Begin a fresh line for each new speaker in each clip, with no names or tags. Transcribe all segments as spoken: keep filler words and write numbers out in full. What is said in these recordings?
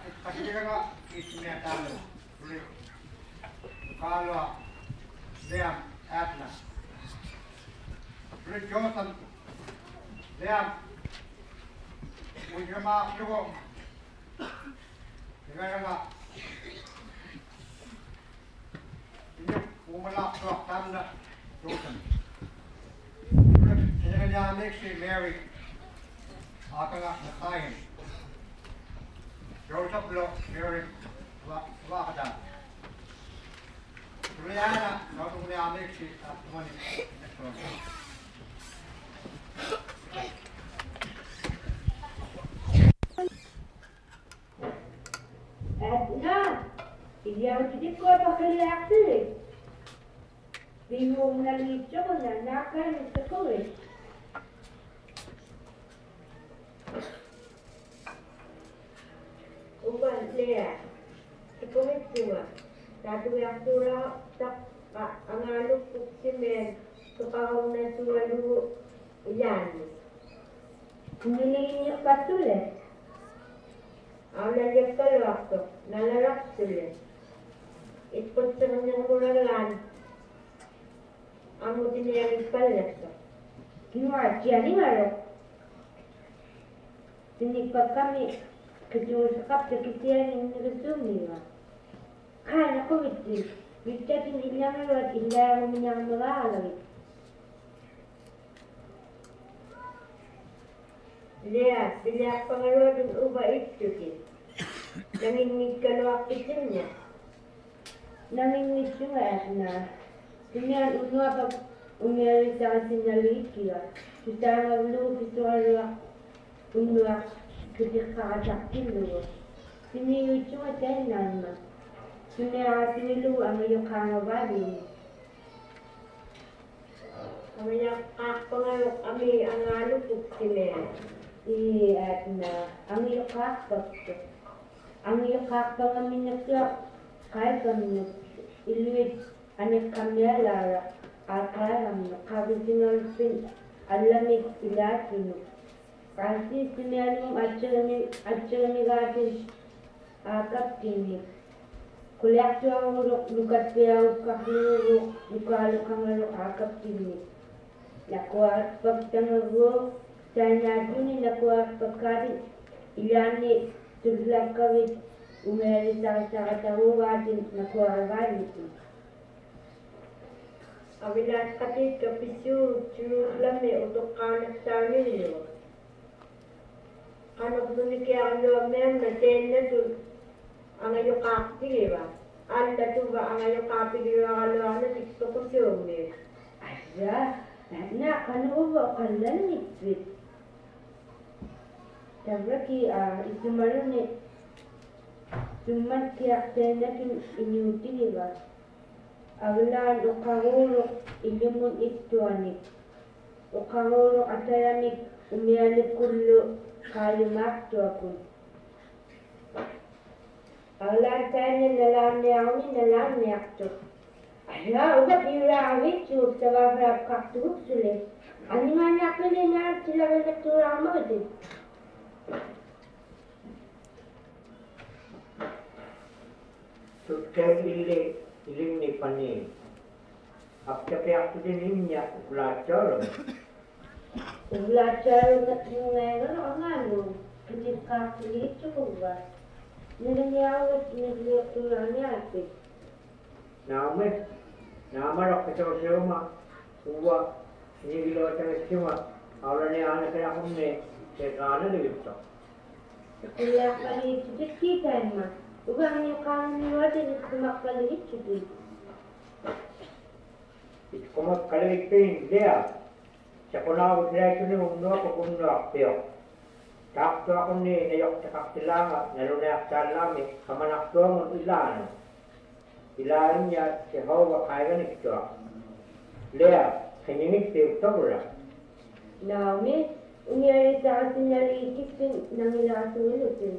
Takdirga ismine tanrı. Kalva Liam Atla. Rick Johnson Liam Ujama Chugo. Takdirga ini umala klok tanrı Johnson. Takdirga Alexi Mary Akala Nakayin. Joseph Lo Mary Wakada. Juliana, not only Alexi, money.
Edna, idiamo di cosa che le ha fatto? Vivo una lezione, una cara di secondo. Uban Lea, sekolah tua. Satu yang tua tak angalu kuksimen kepala na tua lu yan. Nilinya patule. Awla dia kalau waktu nalarak sule. Ikut senang mulalan. Amu tini yang ipalak. Kima jadi ngaro. Tini kami kedua sekap sekitian yang resumi lah. Kan aku itu, kita tinggal yang lewat indah menyang melalui. Lihat, lihat pengeluaran ubah itu kan. Nangin ni kalau aktifnya, nangin ni cuma na. Dunia unu apa unyari sa sinyal itu lah. Kita malu kita orang unu ketika ada kilo. Sini cuma tenan mah. Dunia sini lu ambil kano bali. Ambil kak pengaruh ambil angalu kuksimen. Iya, na ambil kak betul. Ambil kak pengamin nak kaya kami iluit anak kami lara akar kami kabisingal pin alamik ilatin. Kasi sinalum acharami acharami gatin akap kini. Kuliah tuang uruk lukat piau kaklu lukalu kangalu akap kini. Nakuat pagtangago saya tuni nakuat pagkari ilani tulak kawit umeri sa sa tahu gatin nakuat gatin. Awilat kati kapisu chulame untuk kanak sarili. Anak duni kaya ano men na ten na tu ang ayo kapi ba? Anda tu ba ang ayo kapi di ba ano ano tikso ko siyo me? Aya, na kanu ba kalan ni fit? Tabraki ah isumaru ni sumat kaya ten na kin inyuti ni ba? Aglan ukanguro ilimun ituanik. Ukanguro atayamik umiyalik kullo kalimat tu aku. Aglan tanya nalam niaw ni nalam niak tu. Ayah ubat dirawit tu sebab berap kaktu sulit. Ani mana aku ni nak sila benda tu ramai tu.
Sudah ini ilim ni pani. Apa yang aku ni ninya belajar.
Belajar mengenai orang lu ketika itu juga. Nilai awal nilai turunnya apa?
Nama, nama orang kecil semua, semua ini bila macam semua, orang ni anak saya pun ni sekarang ni begitu.
Kuliah kali itu kita mah. Bukan yang kami buat ini cuma kali itu tu.
Itu cuma kali itu dia. Sekolah usia itu ni umur apa umur apa ya? Tak tu aku ni ayok cakap selama, lalu nak salam ni, kamu nak tu mun ilan. Ilan ya sehawa kaya ni tu. Lea, kini tu tu pula.
Nah, me, unyari saat nyari kitin nangilah tu itu.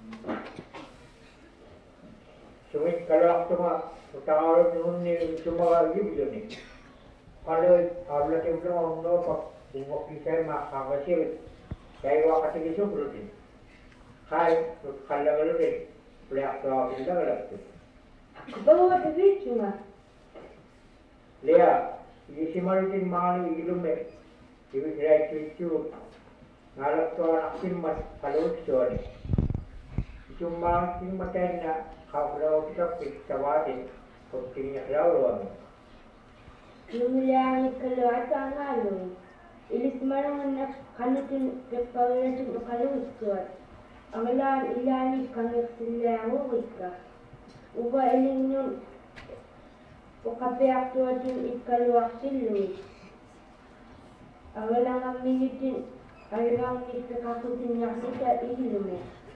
Sumit kalau aku mah utara tu ni cuma lagi begini ni. Kalau awalnya tu orang umur apa, umur kita mah kamu sih. Saya waktu itu berarti. kai kallangalurin peleaktoa pindagalappi.
Aku bawa duit cuma.
Lea, isimalutin maani ilume, ibisirai cucu, ngalaktoa naksimmat kalutsuani. Isumang simmaten na kaulaw kitapit sawatin, kuttingnya lauruami.
Lumilangit kaluat ang alon. Ilis marungan na kanutin kapawalatin o kalusot. Ang alaan ilani kangit sila huwit ka. Uba iling nun o kapeak tuwatin ikaluak siluit. Ang alang ang minitin alang nit kakakutin niya kita ilume.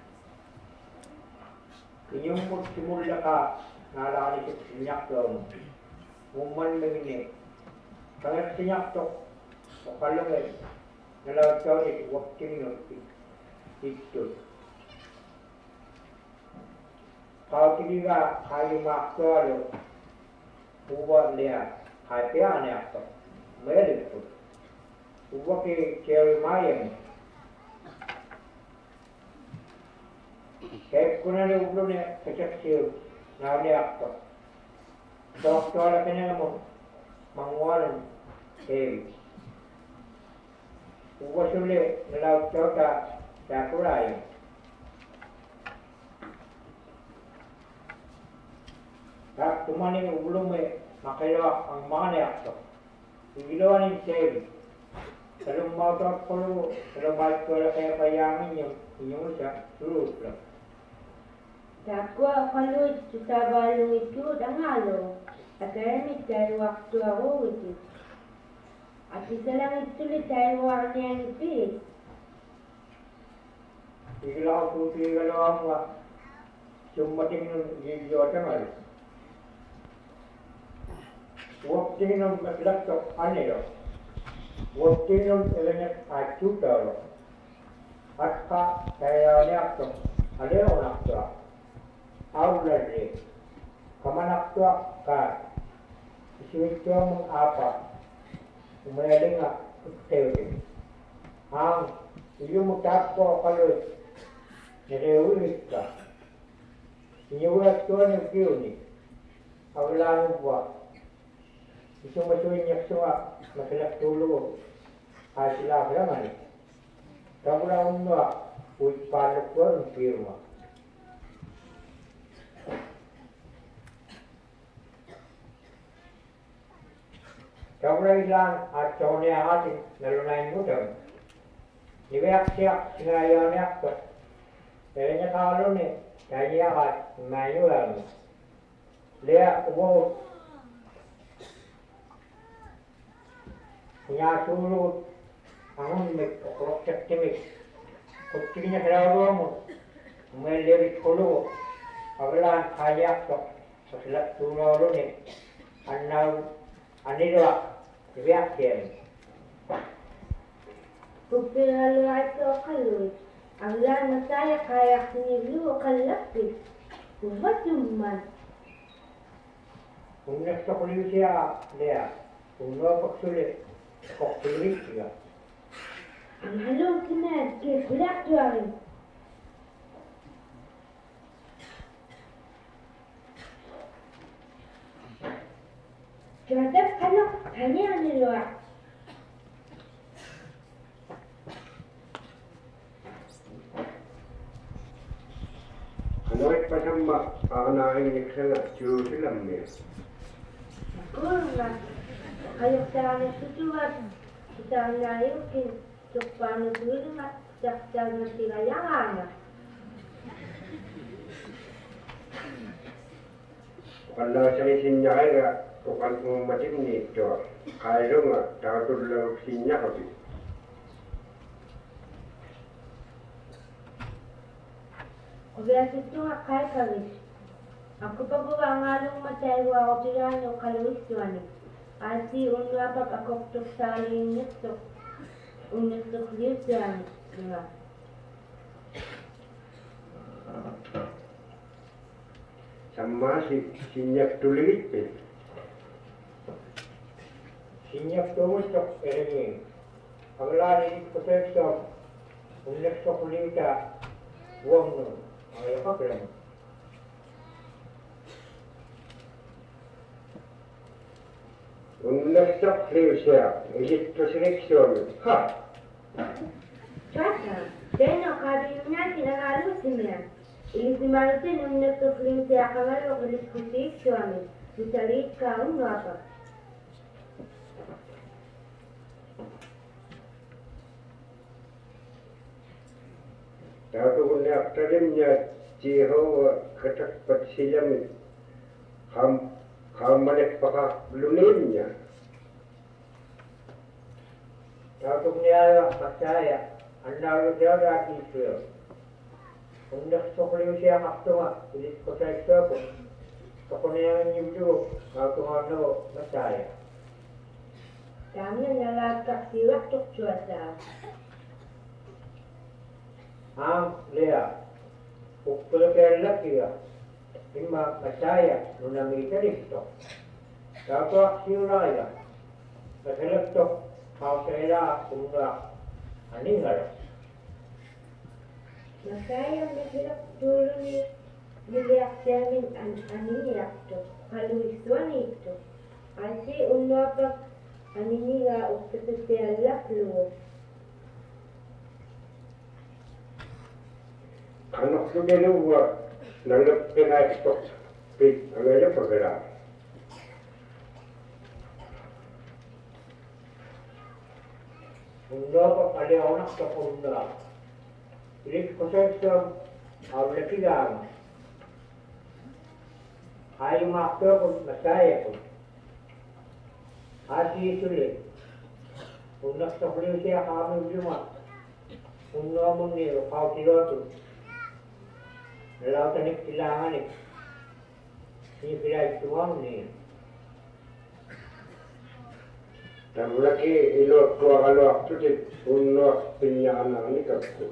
Inyong magsimula ka, nalakani sa sinyak doon. Muman mengini, kangat sinyak to, o kalungay, nalawat ka ulit, wakting nun, ito. Kau tili ka, kayo maktualo, uwa niya, kaya piya niya to, mayalik po. Uwa ki Cherry Mayang. Kaya ko na rin ulo niya, kasaksiyo, na niya to. So, wala ka niya mo, mangwalan, eh, uwa suli, nalawat ka ka, sa kurayo. Kaya tumaning ulo mo, makilawa ang mga niyakto. Igilawan yung save. Salong mautot ko lo, salong balik ko lang kaya payamin yung inyong siya, surut lang.
Takwa kaluit sa balong ito ang alo. Akaramit tayo waktu ako ito. At isa lang ituloy tayo waktu niya ipit.
Igila ko tuti igalawa nga, sumating ng giliyota nga. Huwag tingin ng laptop, ano yun? Huwag tingin ng ilanet at tutor. At ka, kaya laptop, aleo laptop. Aulade, kamanaktuak ka, isuwito mong apa, umayaling nga, utewin. Ang iyong mutako kaloy, nireulit ka. Inyulat ko ng kiyuni, awala ng buwa. Isumasuin niya suwa, masalak tulo, ay sila kalaman. Kamula umwa, uwit palok ko ng firma. Kamula ilan at sawanya atin, nalunayin mo daw. Niwayak siya, sinayaw niya ko. Pero niya kalo ni, kaya niya ka, mayo lang. Liya, umaw. Niya sulot, ang umik, o kuroksak timik. Kutsik niya kalawa mo, umalirit kulo. Awala, kaya ko, sa silat tulo ni, anaw, anilwa. Niwayak siya.
Pupilalo ito kaluit. Ang lan masaya kaya siniglo o kalapit. Kubat yung man.
Kung nagsakuliw siya, Lea, kung napagsulit, kakulit siya.
Ang halong kinad, kaya kulak tuwarin. Jadap kalok, hanya ang niluwa.
Anoit pasamba panainik sana juusilamme.
Kurma, kayok sa akin susuwat. Kita ang nayukin. Sukpano tuwing at saksak na sigayangan.
Kalau saya sinya kaya bukan umatin ni jo. Kalau nggak tahu dulu sinya kopi.
Obvious ito nga kay kawis. Ang kapagawa nga nung matay wa ako tiran yung kalawis tuwan. Asi unwa pag ako tuk sa aling nito. Unik tuk liyo tuwan. Diba?
Sama si sinya tulis pe.
Sinyak tumusok, erengin. Ang lari ko sa ito, kung nagsakuliw ka, buông nữa rồi phát lên
Unnestok liusia, esittus riksuomi. Ha!
Tjata, teno kadimina kinagalusimia. Ilisimalutin unnetuflimsia kangalo kiliskusiiksuami. Misaliikkaa unnuapa.
Tautu kun neaktalimnya jiho ketakpat silami. Ham hammanek paka lunimnya.
Tautu niaya percaya anda udah kisah undak sokliusia haktunga ilis kosaiksa ko tokoneang nyuju tautu hano percaya
Kami nalagak siwak tuk cuaca.
am lea ukul kelak ya imma percaya nunami terito tautu aksiulaya kelak tok kau saya undak aningal
Masaya mahirap dulu ni dilihat jamin an aniyak to. Kalau isuan itu, kasi unwa pa aniniga ukasasiyalak luo.
Anak tu dia luar nalap kena stok pit agaknya bergerak.
undak pa kali anak tok undak ilis kosaiksa awla kigama ayo makto pun masaya pun asi sulit undak sokliu siya kami lima undak mo ni kau tilotu nalaw tanik silangan ni ni pilay tuwang ni
Dan lagi ilo tua kalau waktu di unok penyanyi ini kapku.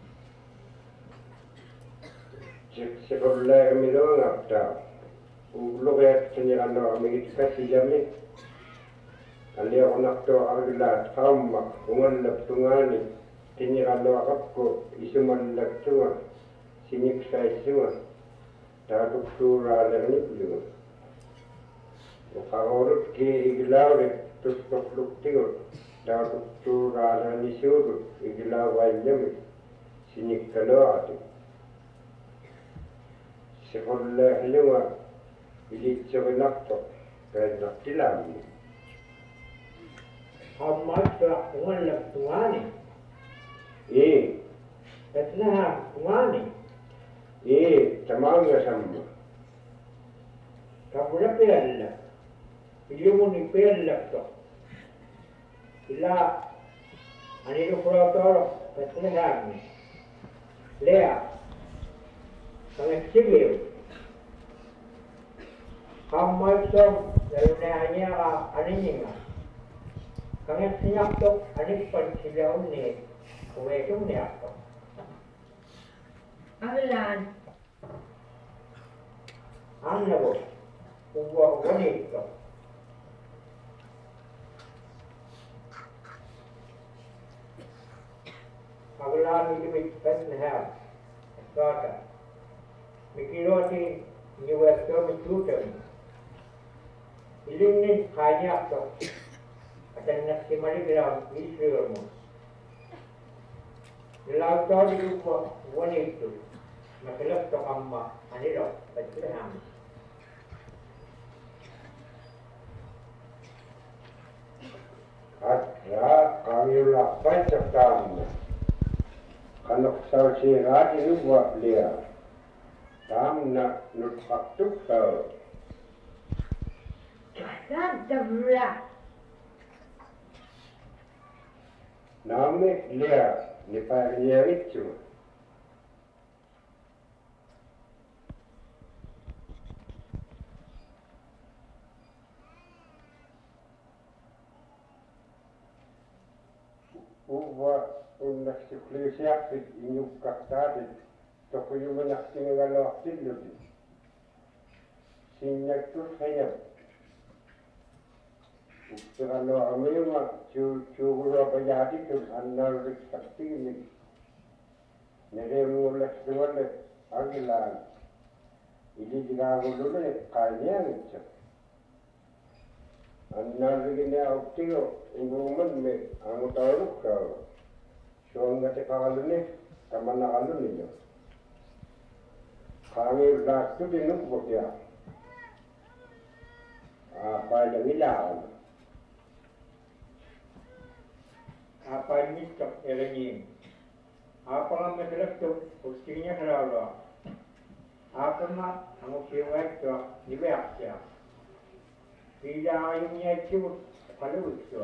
Sekolah kami lo ngapta. Ulo kayak penyanyi kami kita sijami. Kali aku nak tu agak sama ungan leptungani. Tini kalau aku isu malak cuma sini saya cuma. Tahu surah lagi juga. Kalau urut ke iglau tusuk luktiur, tahu surah lagi sur iglau wajib sini kalau ada. Sekolah lewat ini cepat tu, kerana tilam.
Hamas telah ungan leptungani
Eh,
etnah tungani
eh, tamangnya sama.
kabula pella ilimuni pella to ila ani ro protoro etnah lea kami sibeu Hamas som laluna hanya aninya kami siap to anis pansilaun ni kuwetong ni ako
Ahlan,
ang labo uwa ko nito Aglaan ini miktas nahal kata mikiroti niwasto mitutan ilingin kanya to atan nasimali gram Israel mo Nilaw to di ko wani to makalap to kamma anilo pagkiraham
Atra kami ulah baca tam. Kalau sausi rati luar dia, tam nak nutfak tukau.
Jalan dabra.
Name dia ni pariya itu. Uwa unnak sukliusiak inyuk kaktadit. Toko yung manak sinagalo aktiludi. Sinyak tu sayang. Ukturalo amiyuma chu chuguro bayadi tu annar riksakti neremuulaksualle agilaan ilitigaagullulle qaanianitsa annaalligine auttigo inguumanme angutaulukkaaga suangate kamanaqalluniyo qaangiullaattuti nukbutia aapaajangilaaqana
Apainittok erengin. Apanga meseletto ustinya kerala. Apanga amukiwetto nibeaksia. Tidak ayunya itu kalau itu.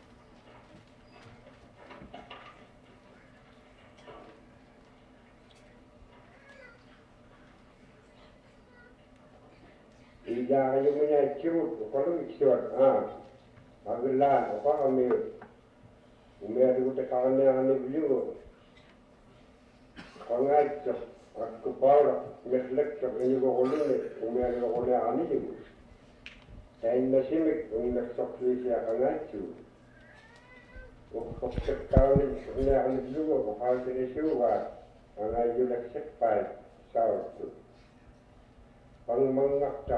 Tidak ayunya itu kalau itu. Ah, agilaan apa kami Umea di kute kawane ane biligo. Kangaitso aku paula meslekso ini gogolune umea di gogole ane ligo. Tain mesimik umea soklisi akangaitso. Ukopsek kawane umea ane biligo kopal tene siuwa angai yulek sekpai saurtu. Pangmangakta.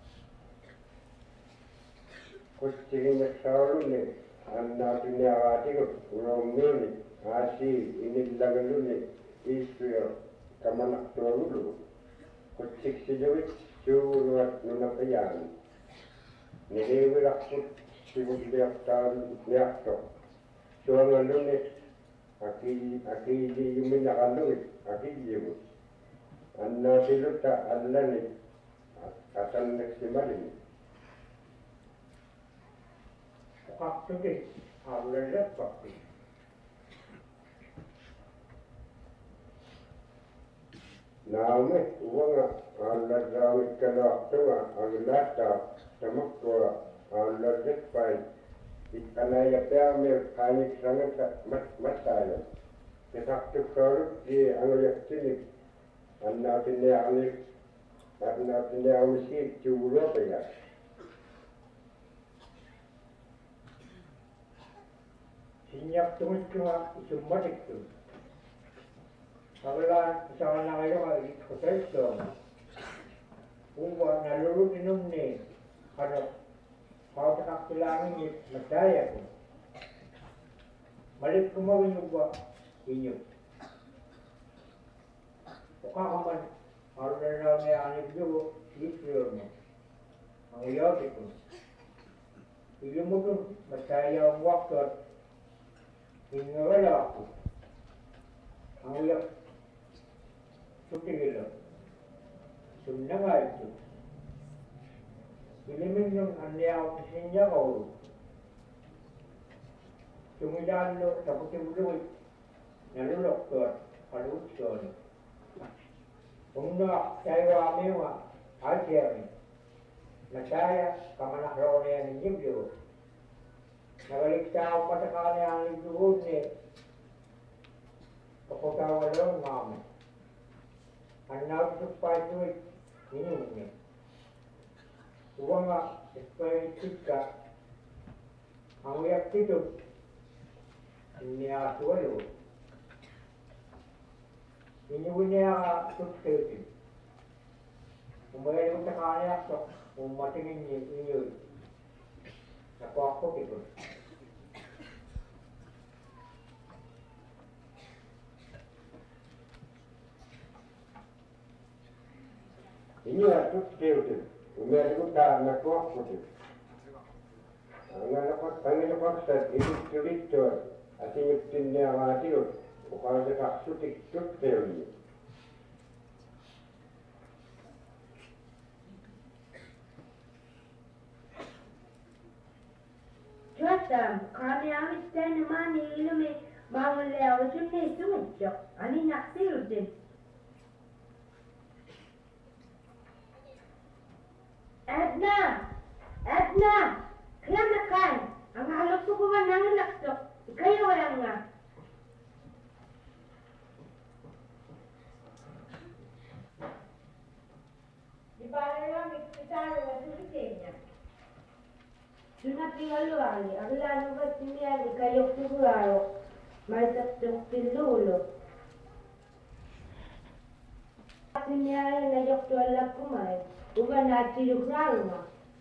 Kustiginek saurune. Anna dunia atikut uromuni asi ini lagaluni Israel kamanak tuaulu kucik sejawit suruat nunapayan nihewi rakut sibuk liak tahun liak to suangaluni akili akili yumin nakalui akili yumin anna siluta allani asan neksimalini
Faktuki, awalnya fakti.
Name uanga alla dawit kana tunga aglata tamakwa alla jetpai ikana ya pame kani sangata mat mataya ketaktu karu di angyaktini anna tinne ani anna tinne awisi juro paya
Sinyak tumis cuma isumbadik tu. Apabila misalnya ngayo kali hotel tu, umba naluru minum ni, kalau kau tak pulang ni macaya pun. Balik kumau inuba inyu. Bukan kaman, kalau dah ni ane juga itu ni, mengiyak itu. Ibu mungkin macaya waktu ini wala aku, aku yang suci gila, sunnah itu. Ini minum ane aku sinja kau, cuma jalan lo tapi kebulu, nalu doktor, kalau ucap, umno saya wame wa aja ni, macaya kamana rone ni jibyo. Nagalik tao patakane ang ibuhod ni kapagkawalong mami. Ang nagsupay tuwit ninyong ni. Uwang nga, espiritit ka, ang uyak tito, niya suwalo. Ninyong niya substitute. Umayari mo sa kanya, kung matingin niyo, niyo, naku ako tito.
Ini aku sekeutin, umea itu tak nak kuat pun. Angin lepas, angin lepas set itu sulit tu, asyik tinnya mati tu, bukan sekat sutik sekeutin.
Tuatam, kami amit tena mani ilmi bangun leo sunni sumujjo, ani nak siudin. Edna, Edna, kaya nakan, ang halok ko ba nang laktok, kayo lang nga. Di ba lang ikitaro na sulikenya? Sunat tingalo ali, ang lalo ba siniyali kayo siguraro, may tatlong tilulo. sinya na yok to ala kumai. Uba na tiluk ralma.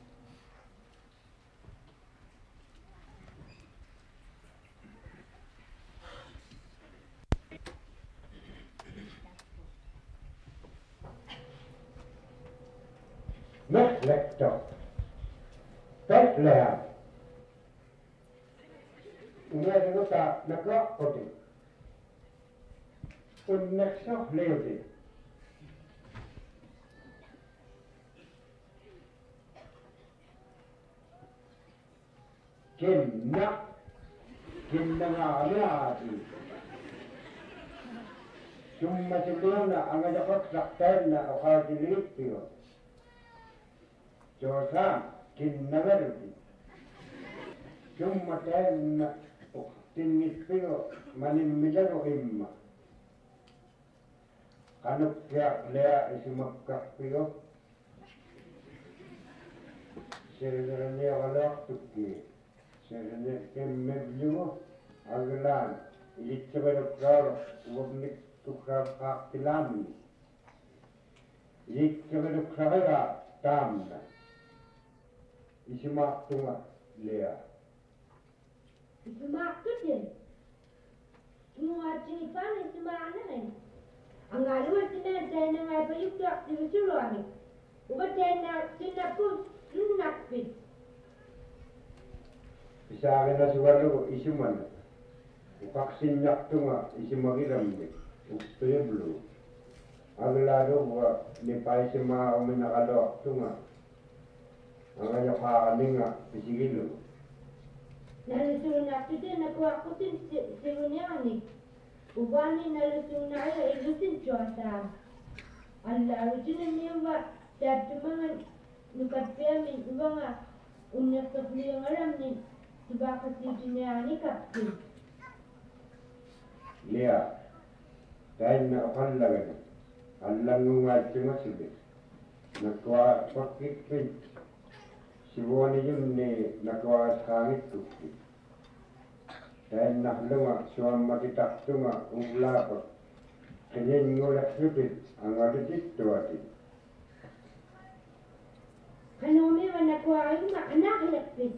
Mäktlektor. Bethlehem. Ngeen nota nakrakkoti. Onneksi liuti. Kinna. Kinna ngaaliaati. Summa tuluna angajakotraktaina okaatiliippio. Josa kinnaverti. Summa täynnä tinnippio manimmitero imma. Kanukkia lea isimakkappio. Serverne avalaktukki. Serverne kemmevjumo aglaan. Ilitseverukkaar uvokniktukkaar kaaktilamni. Ilitseverukkaara taamna. Isimaktunga lea.
Isimaktutin. Kinguatini pan isimaknain. Ang aluwa tinatay na nga pa yung tuwak di bisuruani. Ubatay na sinapus lunakpit.
Isaakin na suwaru isiman. Ukaksin yaktunga isimakiramni. Ukstuyablu. Aglado wa nipay sima uminakalo tunga. Ang kanya kakalinga isigilo.
Nalusong nakpitin na kuwakutin sirunyani. Ubani nalusong na ay ilusin chuasa. Allah rujunan niya ba dati mga nukatpiamin iba nga unyasak niyang alam ni subakat dito niya ni kaptin.
Lea. Dahil na akallagan. Allang nga tunga sige. Nakwa pakikpin. Sibuan yun ni nakwa sangit tukki. Dahil nahlunga suam matitaktunga unglapak. Kanyan ngulak supit ang alitit tuwati.
Kanumi man nakwa ay maanak ilapit.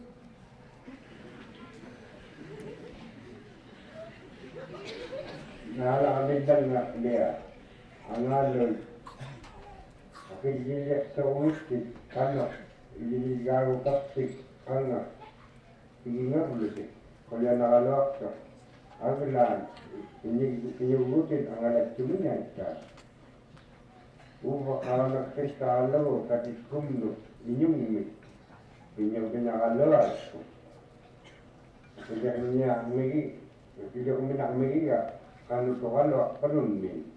Naalamitan nga Lea. Ang alon. Akililek sa umitit kanak. Ililigaw kapsik kanga. Hinga ulit. Kaya nakalak ka. Aglaan. Inyugutin ang alat tuminay ka. Uwa ka nagkistalaw katit kumno. Inyong inyong pinakalawal ko. Kaya niya migi. Kaya kuminak migi ka. Kano to kalawak panun min.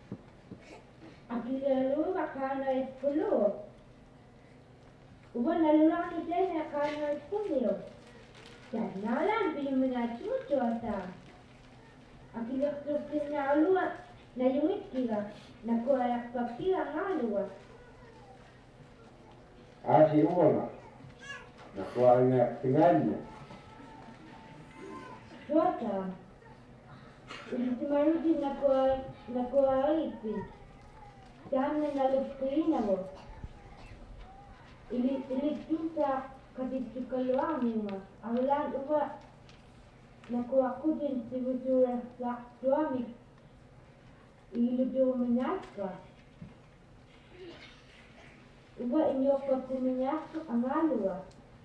Akilalo makana iskulo. Uba nalulaki dyan na kana iskulo. Yan nalan piniminat mucho ata. Akilaktukin na aluwa na yungit kira. Nakuayak pakira ng aluwa.
Asi uwa nga. Nakuha nga tingnan niya.
Suata. Hindi marutin nakuha nakuha ipin. Dahil na nalupin ako. Ilit-ilit sa katitsukaluamin mo. Ang lang uba, nakuha ko din si Busura sa suami. Iludo minyak ka. Uba inyo pa kuminyak ang aluwa.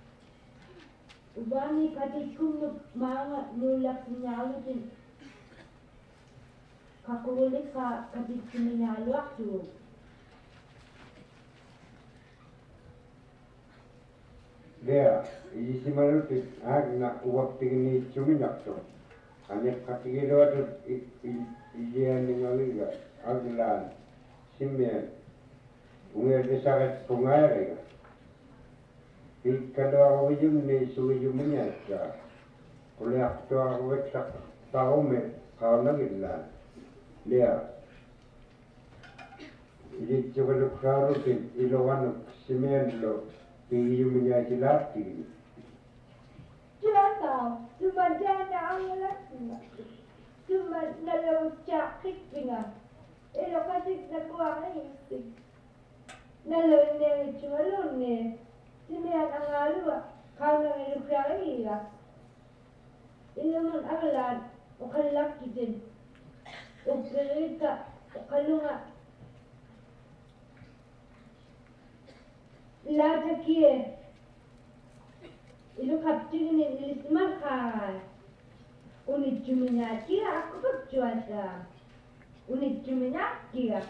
Uba ni katitkum mga nulak niya din. Kakulik ka katitkum niya aluwa to.
Lea, isi malutit ag na uwag tingin ni suminyak to. Anik katigilo ato iyan ni ngaliga. Aglaan, simyan. Ungel di sakit pungayari ka. Ikalo ako yung ni suwi yung minyak ka. Kuli akto ako weksak paume kao nagidlaan. Lea, ili tsukaluk karutin ilowanuk simyan lo. Tingin yung minyak sila tingin.
Jata, sumadya na ang alas na. Sumad na lang sakit pinga. Ilo kasi nakuha isip. Nalun niya itumalun niya. Simihan ang alua. Kaunang ilukya. Ilaman aglan o kalaki din. O perita o kalunga. Lata kiye. Ilu kaptigin ni ilis makal. Unit juminya kira aku pagjuasa. Unit juminya kira.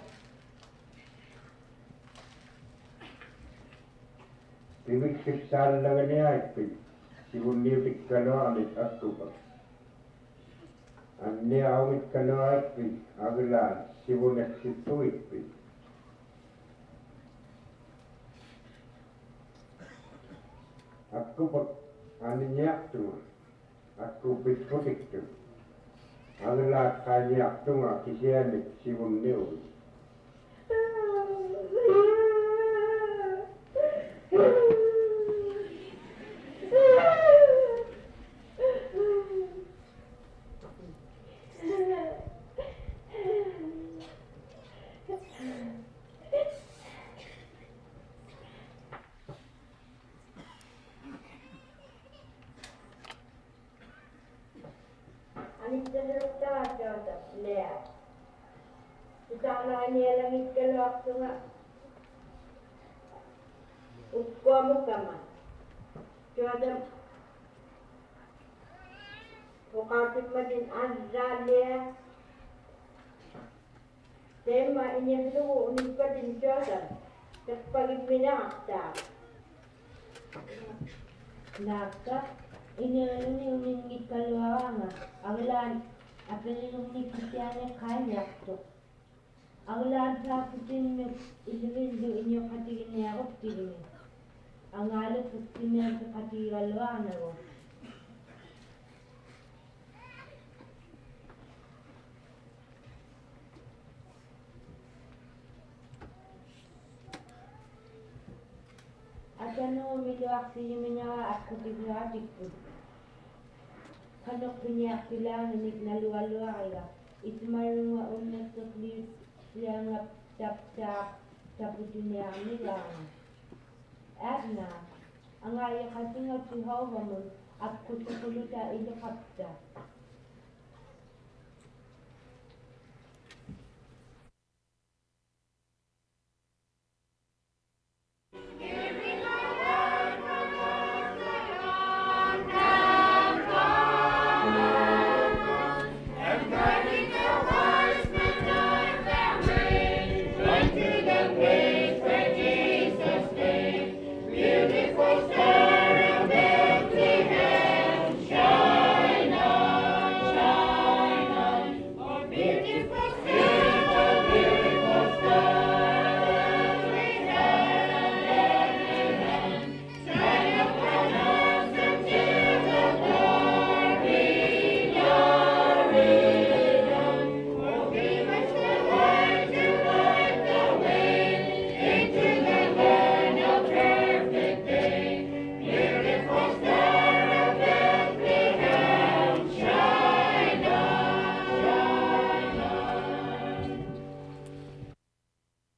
Tiviksit sallagani aippi. Sivun niutikkano alit akkupa. Anne aumikkano aippi. Aglaan sivun eksit tuippi. Akkupa anniaktuma. Akkupit putiktu. Aglaat kanniaktuma kisiannik sivun niuli.
Anita serta jauh lea. Kita nak ni langit keluar sungai. Ukwa mukama. Cuaca Wakati madin anzalea. Tema ini dulu unikat di cuaca. Sepagi pinakta. Naka ini ini uningit kaluanga. Aglan apelin uningit kisiane kaya to. Aglan sa putin mi ililin do inyo katigin niya ako tigin. Ang alat putin niya sa katigal luanga ko. Atano miliwak si Yimina at kutigratik ko. Kanok pinyak sila nanik na luwa-luwa kaya. Itmarong nga unak sa siya nga tap-tap taputin niya nila. At na, ang ayaw kasi nga si Hova mo at kutukuluta ilokapta.